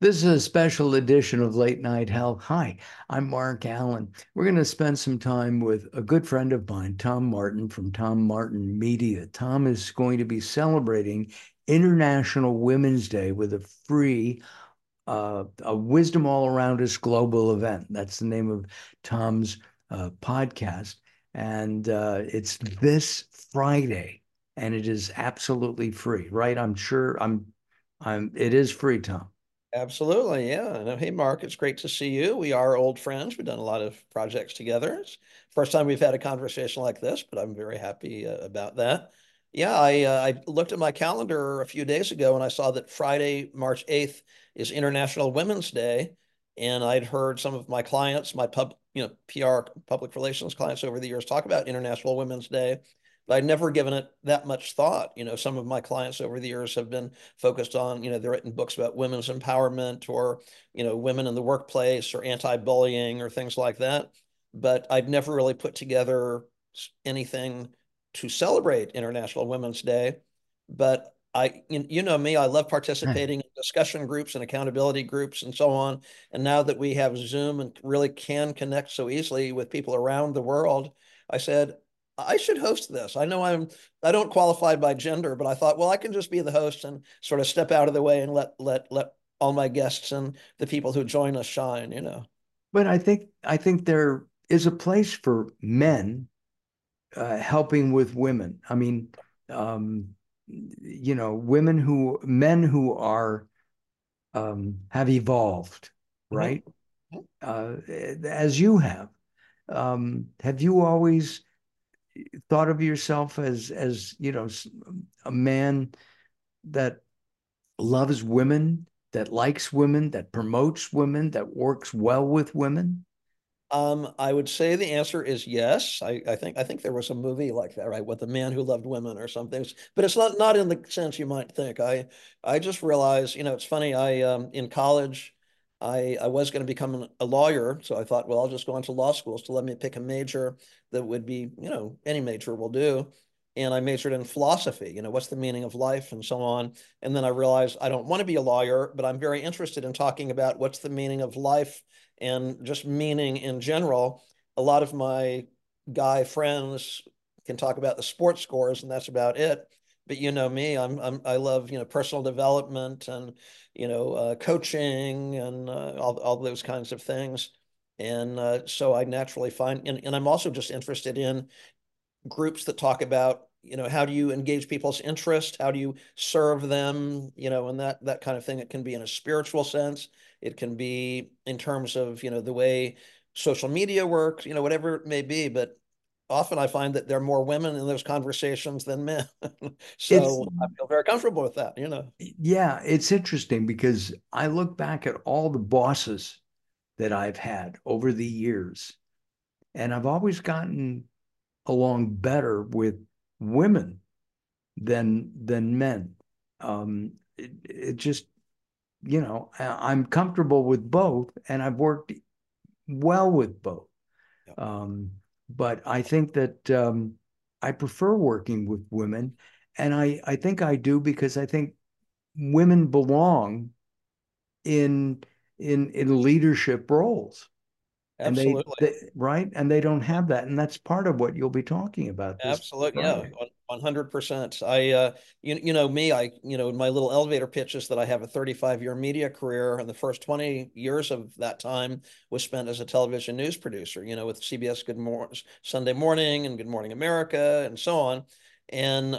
This is a special edition of Late Night Health. Hi, I'm Mark Allen. We're going to spend some time with a good friend of mine, Tom Martin from Tom Martin Media. Tom is going to be celebrating International Women's Day with a free a Wisdom All Around Us global event. That's the name of Tom's podcast. And it's this Friday, and it is absolutely free, right? I'm sure it is free, Tom. Absolutely, yeah. No, hey, Mark, it's great to see you. We are old friends. We've done a lot of projects together. It's the first time we've had a conversation like this, but I'm very happy about that. Yeah, I looked at my calendar a few days ago and I saw that Friday, March 8th is International Women's Day, and I'd heard some of my clients, my PR public relations clients over the years talk about International Women's Day. But I'd never given it that much thought. Some of my clients over the years have been focused on, they've written books about women's empowerment or, women in the workplace or anti-bullying or things like that. But I'd never really put together anything to celebrate International Women's Day. But you know me, I love participating in discussion groups and accountability groups and so on. And now that we have Zoom and really can connect so easily with people around the world, I said, I should host this. I don't qualify by gender, but I thought, well, I can just be the host and sort of step out of the way and let all my guests and the people who join us shine. But I think there is a place for men helping with women. I mean, men who are have evolved, Mhm. right? As you have. Have you always thought of yourself as a man that loves women, that likes women, that promotes women, that works well with women? I would say the answer is yes. I think there was a movie like that, right? With the man who loved women or something. But it's not in the sense you might think. I just realized, it's funny. I in college, I was going to become a lawyer, so I thought, well, I'll just go into law schools to let me pick a major that would be, any major will do. And I majored in philosophy, what's the meaning of life and so on. And then I realized I don't want to be a lawyer, but I'm very interested in talking about what's the meaning of life and just meaning in general. A lot of my guy friends can talk about the sports scores, and that's about it. But you know me, I love personal development and coaching and all those kinds of things. And so I naturally find, and I'm also just interested in groups that talk about how do you engage people's interest, how do you serve them, and that kind of thing. It can be in a spiritual sense, it can be in terms of the way social media works, whatever it may be. But often I find that there are more women in those conversations than men. It's So I feel very comfortable with that. Yeah, it's interesting because I look back at all the bosses that I've had over the years, and I've always gotten along better with women than men. It just, I'm comfortable with both, and I've worked well with both. Yeah, Um, but I think that I prefer working with women, and I think I do because I think women belong in in leadership roles, and absolutely. right, and they don't have that, and that's part of what you'll be talking about this Absolutely, yeah, Friday. 100%. You know me, in my little elevator pitches that I have a 35-year media career, and the first 20 years of that time was spent as a television news producer, with CBS Good Morning Sunday Morning and Good Morning America and so on. And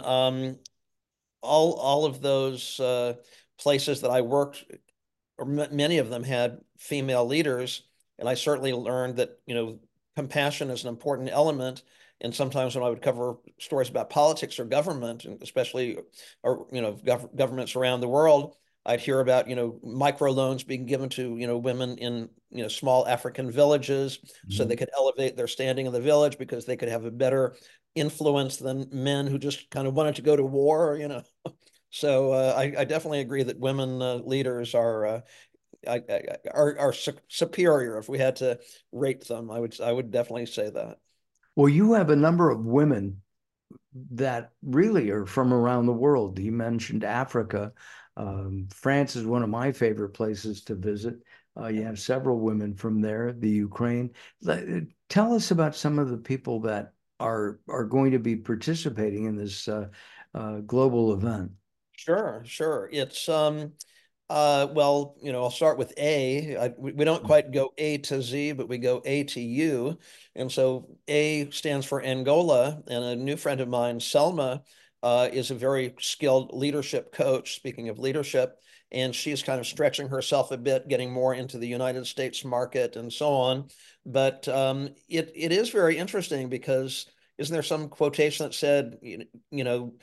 all of those places that I worked, or many of them had female leaders, and I certainly learned that compassion is an important element. And sometimes when I would cover stories about politics or government, and especially or governments around the world, I'd hear about microloans being given to women in small African villages so they Mhm. could elevate their standing in the village because they could have a better influence than men who just kind of wanted to go to war. So I definitely agree that women leaders are superior. If we had to rate them, I would definitely say that. Well, you have a number of women that really are from around the world. You mentioned Africa. France is one of my favorite places to visit. You have several women from there, the Ukraine. Tell us about some of the people that are going to be participating in this global event. Sure, sure. It's well, I'll start with A. We don't quite go A to Z, but we go A to U. And so A stands for Angola, and a new friend of mine, Selma, is a very skilled leadership coach, speaking of leadership, and she's kind of stretching herself a bit, getting more into the United States market and so on. But it is very interesting because isn't there some quotation that said, you know,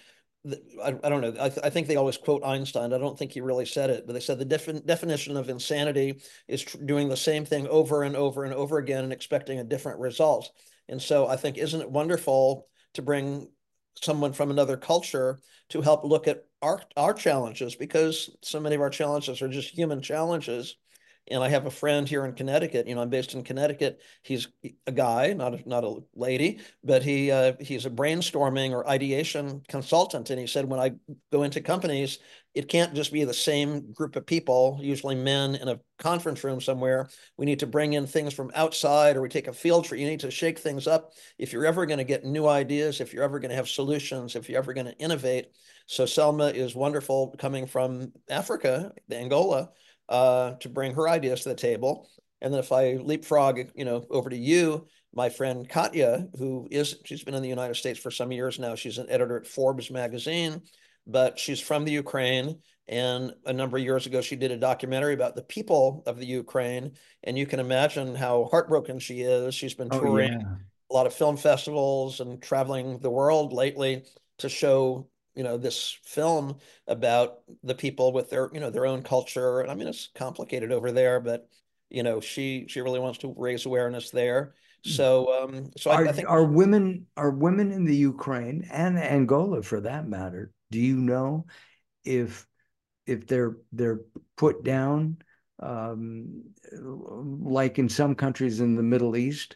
I don't know. I think they always quote Einstein. I don't think he really said it, but they said the definition of insanity is doing the same thing over and over and over again and expecting a different result. And so I think, isn't it wonderful to bring someone from another culture to help look at our challenges, because so many of our challenges are just human challenges. And I have a friend here in Connecticut. I'm based in Connecticut. He's a guy, not a lady, but he's a brainstorming or ideation consultant. And he said, when I go into companies, it can't just be the same group of people, usually men in a conference room somewhere. We need to bring in things from outside, or we take a field trip. You need to shake things up if you're ever going to get new ideas, if you're ever going to have solutions, if you're ever going to innovate. So Selma is wonderful, coming from Africa, Angola, to bring her ideas to the table. And then if I leapfrog, over to you, my friend Katya, she's been in the United States for some years now. She's an editor at Forbes magazine, but she's from the Ukraine. And a number of years ago, she did a documentary about the people of the Ukraine. And you can imagine how heartbroken she is. She's been Oh touring yeah. a lot of film festivals and traveling the world lately to show this film about the people with their own culture. And I mean, it's complicated over there, but she really wants to raise awareness there. So I think Are women in the Ukraine and Angola for that matter, do you know if they're put down like in some countries in the Middle East?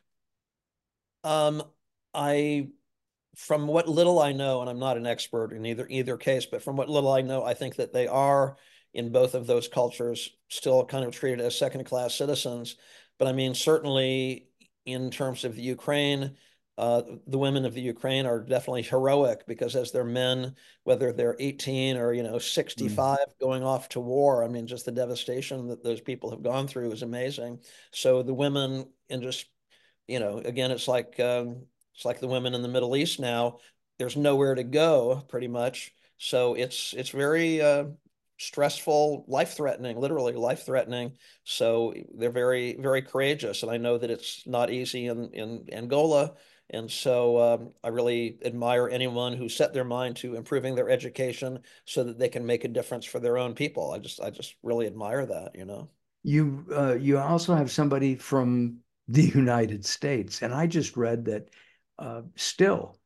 um I from what little I know, and I'm not an expert in either case, but from what little I know, I think that they are in both of those cultures still kind of treated as second-class citizens. But I mean, certainly in terms of the Ukraine, the women of the Ukraine are definitely heroic, because as their men, whether they're 18 or Mm. 65, going off to war, I mean, just the devastation that those people have gone through is amazing. So the women, and just again, it's like the women in the Middle East now. There's nowhere to go, pretty much. So it's very stressful, life-threatening, literally life-threatening. So they're very, very courageous, and I know that it's not easy in Angola. And so I really admire anyone who set their mind to improving their education so that they can make a difference for their own people. I just really admire that. You also have somebody from the United States, and I just read that still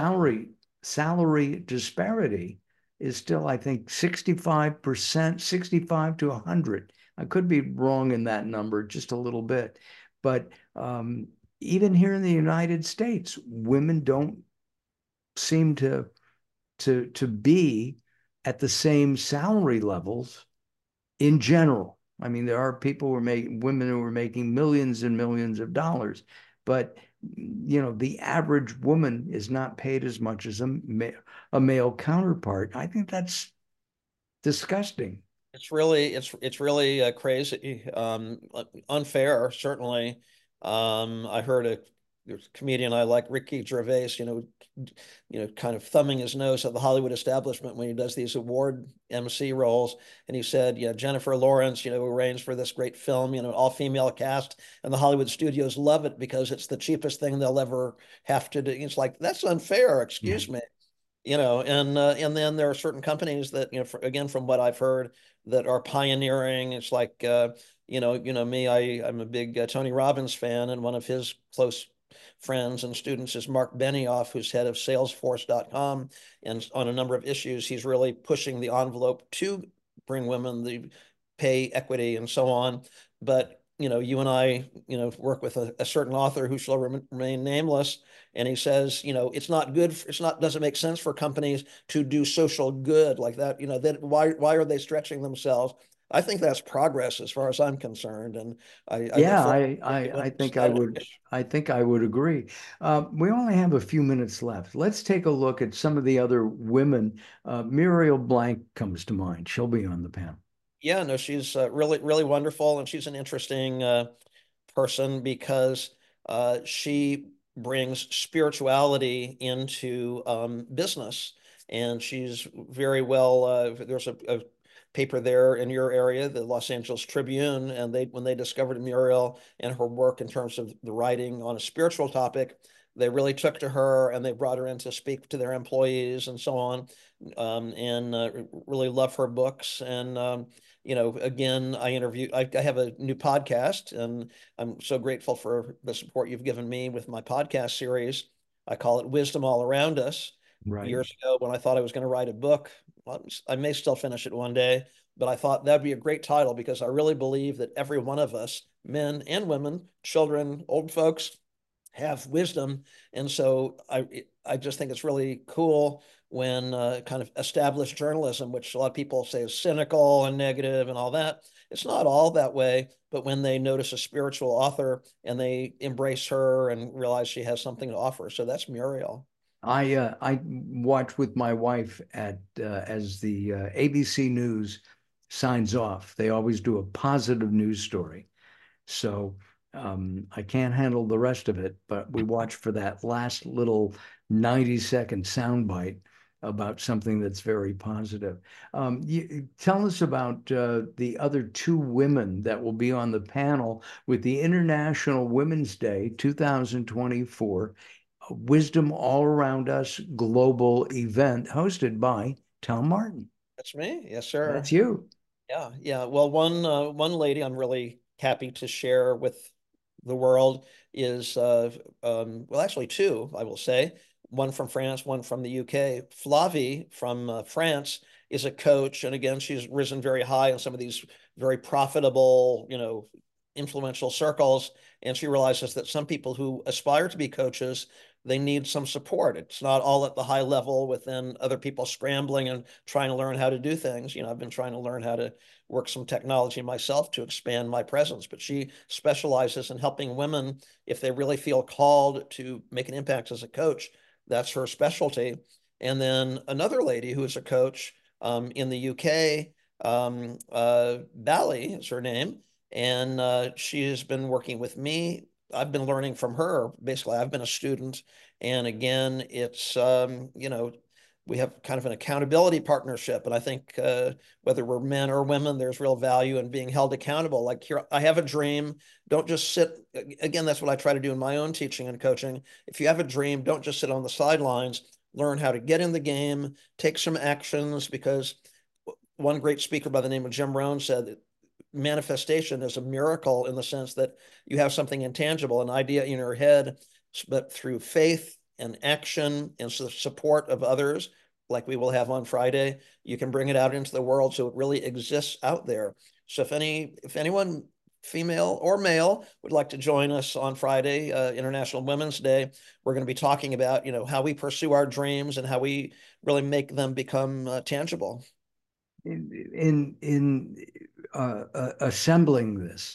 salary disparity is still, I think, 65%, 65 to 100. I could be wrong in that number just a little bit, but even here in the United States, women don't seem to be at the same salary levels in general. I mean, there are people who are making women who are making millions and millions of dollars, but the average woman is not paid as much as a male counterpart. I think that's disgusting. It's really crazy, unfair, certainly. I heard there's a comedian I like, Ricky Gervais, kind of thumbing his nose at the Hollywood establishment when he does these award MC roles. And he said, Jennifer Lawrence, arranged for this great film, all female cast, and the Hollywood studios love it because it's the cheapest thing they'll ever have to do. It's like, that's unfair, Yeah. excuse me. And then there are certain companies that, again, from what I've heard, that are pioneering. It's like, me, I'm a big Tony Robbins fan, and one of his close friends and students is Mark Benioff, who's head of Salesforce.com. And on a number of issues, he's really pushing the envelope to bring women the pay equity and so on. But you and I, work with a certain author who shall remain nameless. And he says, it's not good. Doesn't make sense for companies to do social good like that. That why are they stretching themselves? I think that's progress as far as I'm concerned. And I look Yeah, forward I, to I, when I it's think I would, established. I think I would agree. We only have a few minutes left. Let's take a look at some of the other women. Muriel Blank comes to mind. She'll be on the panel. Yeah, no, she's really, really wonderful. And she's an interesting person because she brings spirituality into business. And she's very well, there's a paper there in your area, the Los Angeles Tribune, and when they discovered Muriel and her work in terms of the writing on a spiritual topic, they really took to her and they brought her in to speak to their employees and so on, and really love her books. And again, I have a new podcast, and I'm so grateful for the support you've given me with my podcast series. I call it Wisdom All Around Us. Right. Years ago, when I thought I was going to write a book, well, I may still finish it one day, but I thought that'd be a great title because I really believe that every one of us, men and women, children, old folks, have wisdom. And so I just think it's really cool when kind of established journalism, which a lot of people say is cynical and negative and all that, it's not all that way. But when they notice a spiritual author and they embrace her and realize she has something to offer. So that's Muriel. I watch with my wife at as the ABC News signs off. They always do a positive news story. So I can't handle the rest of it, but we watch for that last little 90-second soundbite about something that's very positive. Tell us about the other two women that will be on the panel with the International Women's Day 2024 Wisdom All Around Us global event hosted by Tom Martin. That's me. Yes, sir. That's you. Yeah, yeah. Well, one lady I'm really happy to share with the world is well, actually two, I will say. One from France, one from the UK. Flavie from France is a coach, and again, she's risen very high in some of these very profitable, influential circles. And she realizes that some people who aspire to be coaches, they need some support. It's not all at the high level within other people scrambling and trying to learn how to do things. I've been trying to learn how to work some technology myself to expand my presence, but she specializes in helping women if they really feel called to make an impact as a coach. That's her specialty. And then another lady who is a coach in the UK, Bally is her name, and she has been working with me. I've been learning from her. Basically, I've been a student. And again, it's, we have kind of an accountability partnership. And I think whether we're men or women, there's real value in being held accountable. Like here, I have a dream. Don't just sit. Again, that's what I try to do in my own teaching and coaching. If you have a dream, don't just sit on the sidelines. Learn how to get in the game, take some actions, because one great speaker by the name of Jim Rohn said that manifestation is a miracle in the sense that you have something intangible, an idea in your head, but through faith and action and support of others, like we will have on Friday, you can bring it out into the world so it really exists out there. So if anyone, female or male, would like to join us on Friday, International Women's Day, we're going to be talking about how we pursue our dreams and how we really make them become tangible. In assembling this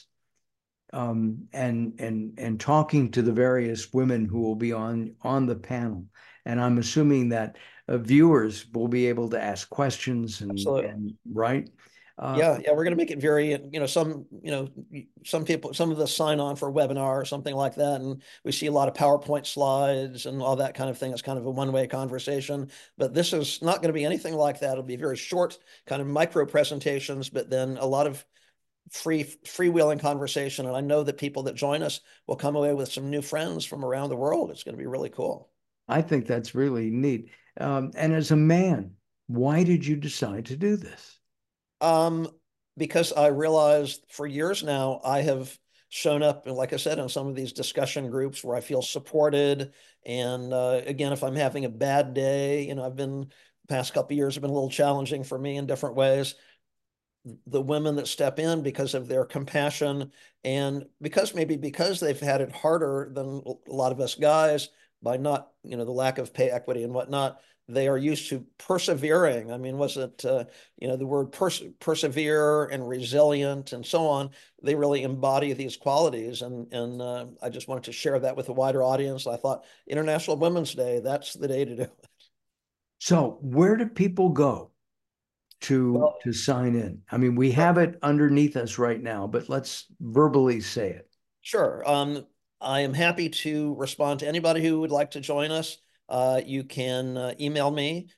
and talking to the various women who will be on the panel, and I'm assuming that viewers will be able to ask questions Absolutely. and right. Uh, Yeah, yeah, we're going to make it very, some people, some of us sign on for a webinar or something like that, and we see a lot of PowerPoint slides and all that kind of thing. It's kind of a one-way conversation, but this is not going to be anything like that. It'll be very short, kind of micro presentations, but then a lot of freewheeling conversation. And I know that people that join us will come away with some new friends from around the world. It's going to be really cool. I think that's really neat. And as a man, why did you decide to do this? Um, because I realized for years now, I have shown up, and like I said, in some of these discussion groups where I feel supported. And again, if I'm having a bad day, I've been the past couple of years have been a little challenging for me in different ways. the women that step in because of their compassion and because they've had it harder than a lot of us guys by not, the lack of pay equity and whatnot. They are used to persevering. I mean, was it, the word persevere and resilient and so on? They really embody these qualities. And I just wanted to share that with a wider audience. I thought International Women's Day, that's the day to do it. So where do people go Well, to sign in? I mean, we have it underneath us right now, but let's verbally say it. sure. I am happy to respond to anybody who would like to join us. You can email me,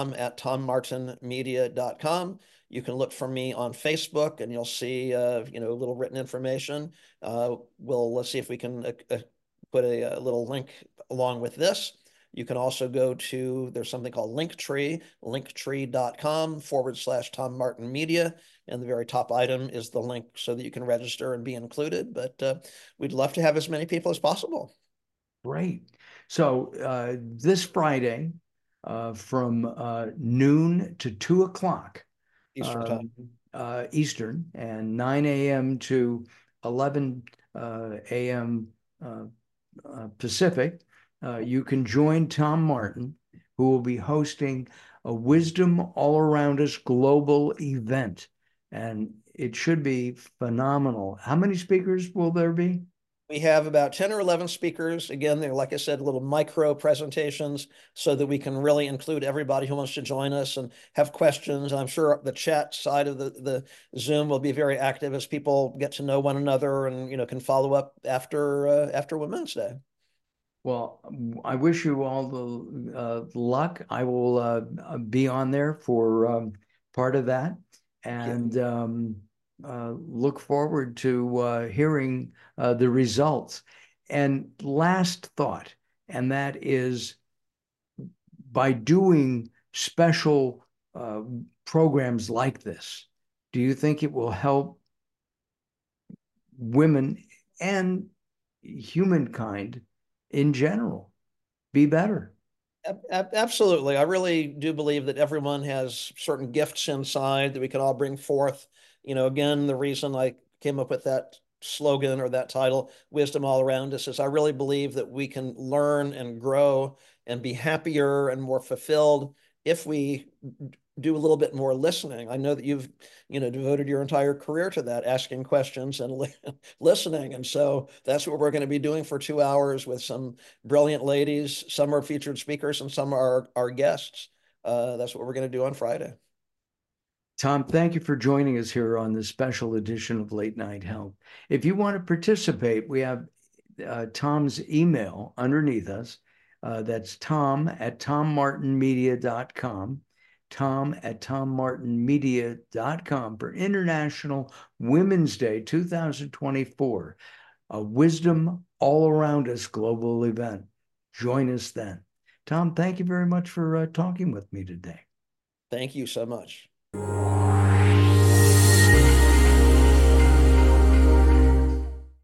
tom@tommartinmedia.com. You can look for me on Facebook and you'll see, a little written information. Let's see if we can put a little link along with this. You can also go to, there's something called Linktree, linktree.com/Tom Martin Media. And the very top item is the link so that you can register and be included. But we'd love to have as many people as possible. Great. So this Friday from noon to 2 o'clock Eastern time. um, Eastern and 9 a.m. to 11 a.m. Pacific, you can join Tom Martin, who will be hosting a Wisdom All Around Us global event. And it should be phenomenal. How many speakers will there be? We have about 10 or 11 speakers. Again, they're, like I said, little micro presentations so that we can really include everybody who wants to join us and have questions. And I'm sure the chat side of the Zoom will be very active as people get to know one another and, can follow up after Women's Day. Well, I wish you all the luck. I will be on there for part of that Thank you. and look forward to hearing the results. And last thought, and that is by doing special programs like this, do you think it will help women and humankind in general be better? Absolutely. I really do believe that everyone has certain gifts inside that we can all bring forth. Again, the reason I came up with that slogan or that title, Wisdom All Around Us, is I really believe that we can learn and grow and be happier and more fulfilled if we do a little bit more listening. I know that you've, devoted your entire career to that, asking questions and listening. And so that's what we're going to be doing for 2 hours with some brilliant ladies. Some are featured speakers and some are our guests. That's what we're going to do on Friday. Tom, thank you for joining us here on this special edition of Late Night Health. If you want to participate, we have Tom's email underneath us. That's tom@tommartinmedia.com. tom@tommartinmedia.com for International Women's Day 2024, a Wisdom All Around Us global event. Join us then. Tom, thank you very much for talking with me today. Thank you so much.